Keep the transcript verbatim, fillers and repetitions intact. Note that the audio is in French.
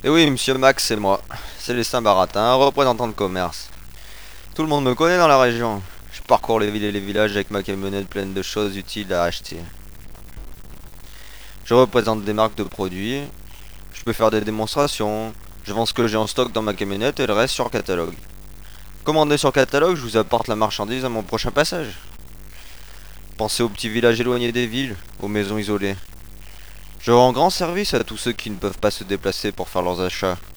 Et oui, monsieur Max, c'est moi. Célestin Baratin, représentant de commerce. Tout le monde me connaît dans la région. Je parcours les villes et les villages avec ma camionnette pleine de choses utiles à acheter. Je représente des marques de produits. Je peux faire des démonstrations. Je vends ce que j'ai en stock dans ma camionnette et le reste sur catalogue. Commandez sur catalogue, je vous apporte la marchandise à mon prochain passage. Pensez aux petits villages éloignés des villes, aux maisons isolées. Je rends grand service à tous ceux qui ne peuvent pas se déplacer pour faire leurs achats.